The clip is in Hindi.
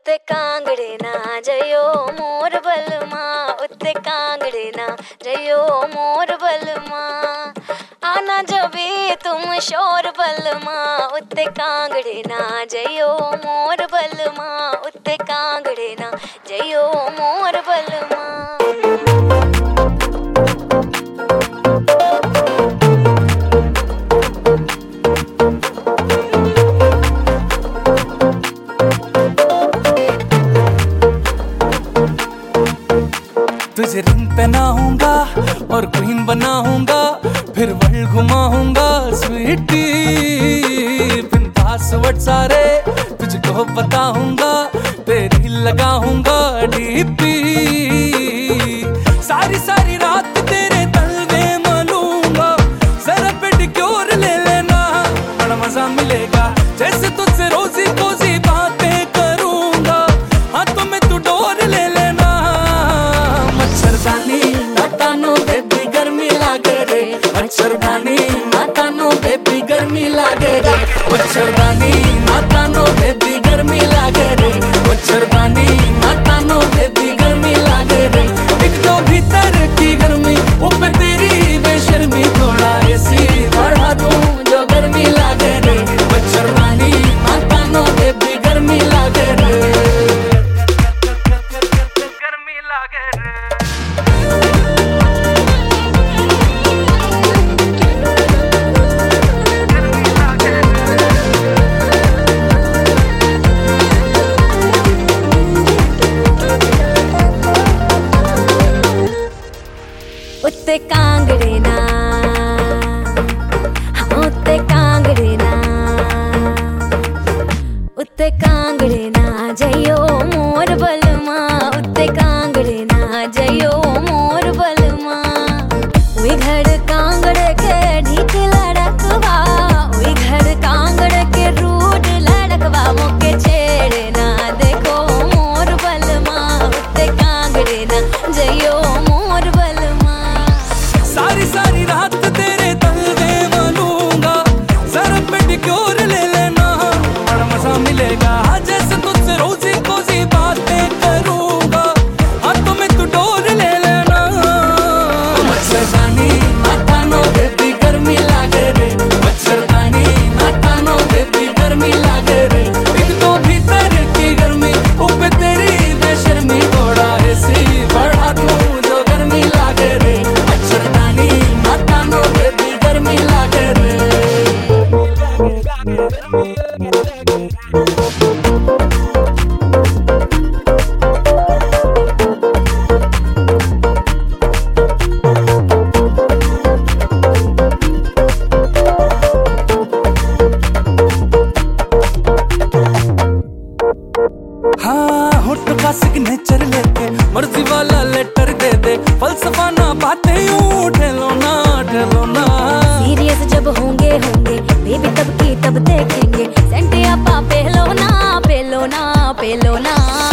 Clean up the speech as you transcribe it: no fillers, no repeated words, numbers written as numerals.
उत्ते कांगड़े ना जयो मोर बलमा, उत्ते कांगड़े ना जयो मोर बलमा। आना जबे तुम शोर बलमा, उत्ते कांगड़े ना जयो मोर बलमा, उत्ते कांगड़े ना जयो मोर बलमा। तुझे रिंग पहनाऊंगा और क्वीन बनाऊंगा, फिर वर्ल्ड घुमाऊंगा स्वीटी। फिर पासवर्ड सारे तुझको बताऊंगा, तेरी लगाऊंगा डीपी। सारी सारी रात तेरे तलवे मलूंगा, जरा पेडिक्योर ले लेना, बड़ा मजा मिलेगा। जैसे तुझसे रोजी कोजी बातें करूंगा, हाथों में तू डोर ले लेना। मच्छरदानी नातानो बेबी गर्मी लागे रे, मच्छरदानी नातानो बेबी गर्मी लागे रे, मच्छरदानी नातानो बेबी गर्मी लागे रे, मच्छरदानी नातानो बेबी गर्मी लागे रे। एक तो भीतर की गर्मी, ऊपर तेरी बेशर्मी, थोड़ा एसी बढ़ा दूं जो गर्मी लागे रे, मच्छरदानी नातानो बेबी गर्मी लागे रे, गर्मी लागे रे। उत्ते कांगड़े ना, उत्ते कांगड़े ना, उत्ते कांगड़े ना जयो मोर बलमा, उत्ते कांगड़े ना जयो मोर बलमा। वे घर कांगड़ के ढीक लड़कवा, वे घर कांगड़ के रूड लड़कवा, मोके छेड़े ना देखो मोर बलमा, उत्ते कांगड़े ना जयो मोर बलमा। सारी सारी रात तेरे तलवे मलूंगा, जरा पेडिक्योर ले लेना, बड़ा मजा मिलेगा। जैसे तुझसे रोजी कोजी बातें करूंगा, हाथों में तू डोर ले लेना। मच्छरदानी नातानो बेबी गर्मी लागे रे, मच्छरदानी नातानो बेबी गर्मी लागे रे। एक तो भीतर की गर्मी, ऊपर तेरी बेशर्मी, थोड़ा एसी बढ़ा दूं जो गर्मी लागे रे, मच्छरदानी नातानो बेबी गर्मी लागे रे। हाँ, होठ का सिग्नेचर लेके मर्जी वाला लेटर दे दे, फलसफा ना बातें यूं ठेलो ना ठेलो ना। सीरियस जब होंगे बेबी तब की तब देखेंगे, सेंट आपा पेलो ना पेलो ना पेलो ना।